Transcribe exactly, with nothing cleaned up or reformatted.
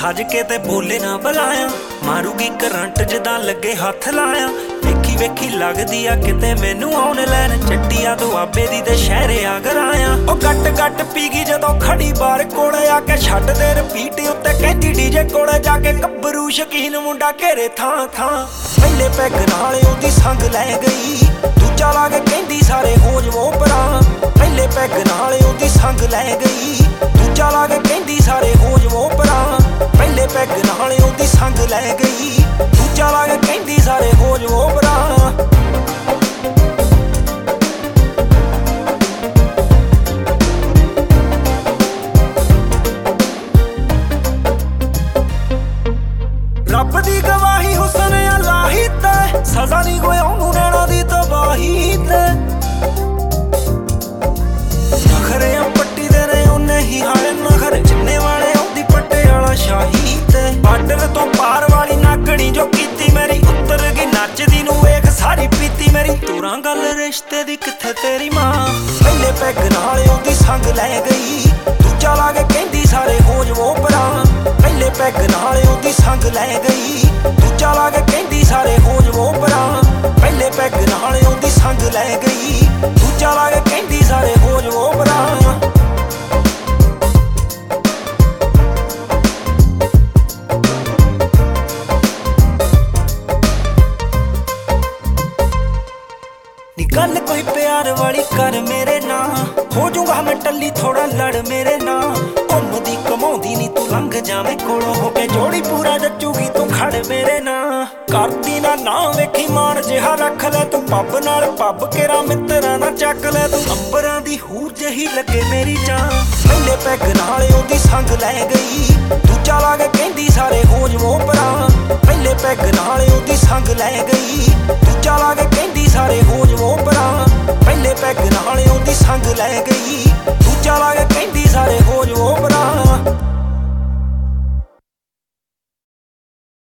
साज के ते बोले ना बुलाया, मारूगी करंट जिदा लगे हथ लाया। वेखी वेखी लगदी आ किते मैनू ऑनलाइन, चट्टिया दुआबे दी ते शहरे आगर आया। ओ गट गट पी गई जदों खड़ी बार कोले आके, छड्ड दे रिपीट उत्ते कहंदी डीजे कोले जाके। गब्बरू शकीन मुंडा घेरे थां थां, पहले पैग नाल ओदी संग लै गई, दूजा ला के कहंदी सारे हो जवो परां। पहले पैग नाल ओदी संग लै गई, दूजा ला के कहंदी सारे हो जवो परां। पहले पैग नाल ओदी संग लै गई, दूजा ला के कहंदी सारे हो जवो परां। रब दी गवाही हुसन अल्लाही ते, सजा नहीं कोई ओनू नैना दी तबाही ते। नखरे पट्टी दे ने उन्ने ही हाले नखरे, जिन्ने वाले ओदी पट्टे वाला शाही ते। बार्डर तो पार वाली नागणी जो कीती मेरी, उतर गई नचदी नू वेख सारी पीती मेरी। तुरां गल रिश्ते दी कित्थे तेरी मां, पहले पैग नाल ओदी संग लै गई, दूजा ला के कहंदी सारे हो जवो परां। पहले पैग नाल ओदी संग लै गई, दूजा ला के कहंदी सारे हो जवो परां। पहले पैग नाल ओदी संग लै गई, दूजा ला के कहंदी सारे हो जवो परां। गल कोई प्यार वाली कर मेरे ना, हो जूंगा मैं टल्ली थोड़ा लड़ मेरे ना। घुमदी घुमाउंदी नी तू लंघ जावे कोलों, हो के जोड़ी पूरा जचूगी तू खड़ मेरे ना। करदी ना ना वेखी मान जिहा रख ले तू, पब नाल पब केरा मित्तरां ना चक ले तू। अंबरां दी हूर जही लगे मेरी जान, पहले पैग नाल ओदी संग लै गई, दूजा ला के कहंदी सारे हो जवो परां। पहले पैग नाल ओदी संग लै गई, दूजा ला के कहंदी सारे हो जवो परां। पहले पैग नाल ओदी संग लै गई, दूजा ला के कहंदी सारे हो जवो परां।